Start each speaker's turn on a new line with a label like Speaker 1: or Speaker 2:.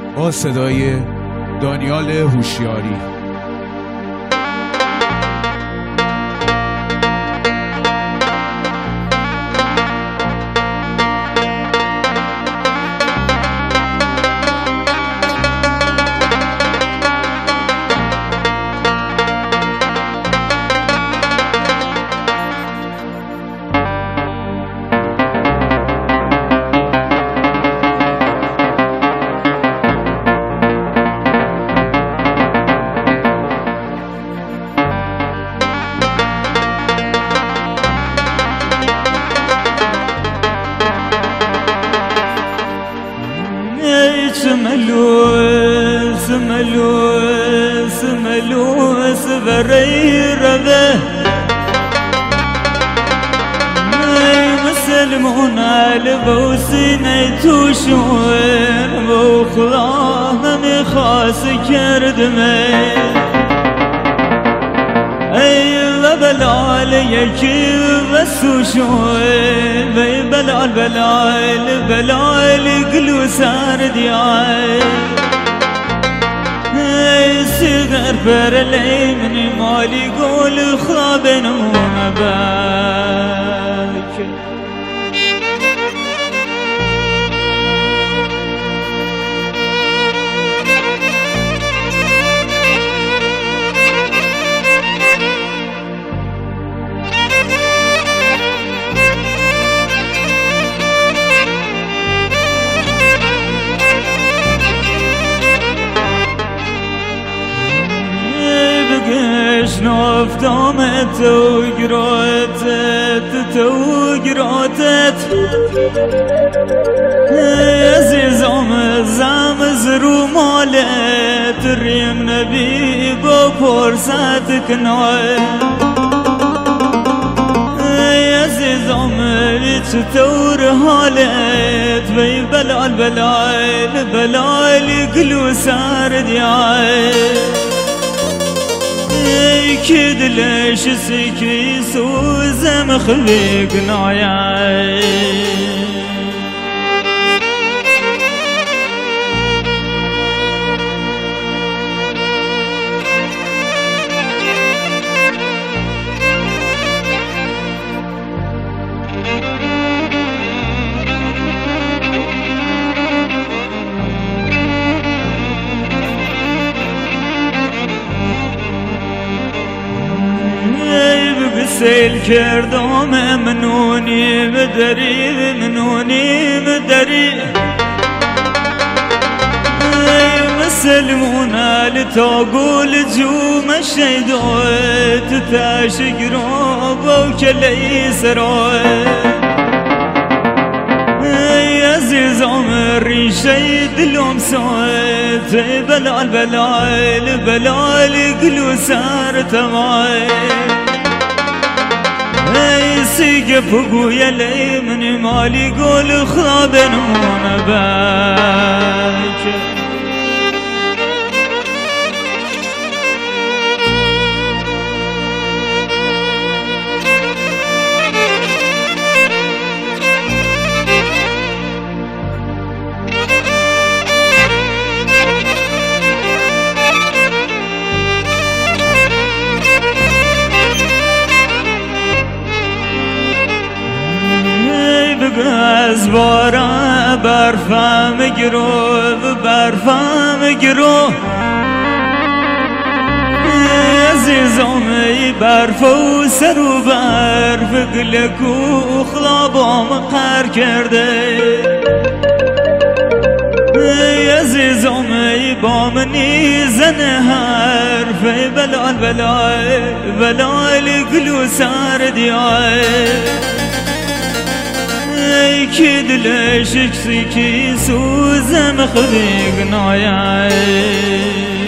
Speaker 1: با صدای دانیال هوشیاری.
Speaker 2: سملوس بري ربه مسلمون البوسين توشون بوخلاه مخاس كردمي اي بلال يكي بسوشون بي بلال قلو ساردياي صغر برلي من مالي قول خابن ونباك شنوف دومت وقراتت عزيزهم زامزرو مالت ريم نبي بفرصتك نوي عزيزهم تور هالت بي بلال قلو سارد ياي كد ليش سكي سوزم خليق نايا سيل كردوم منوني مدري مسلمونا لتقول جوم الشيدوت تاشق روبا وكلي سروت عزيز عمري شيد لهم سويت بلال قلو سار تماي سيقف وقويا لي من مالي قول خابن ونباك زبارا برفم گرو عزیزم ای برف و سر و برف گلک و خلابام قر کرده عزیزم ای با منی زن حرف بلال گلو سر دیای كد ليش كسي سوزم خذيق نايا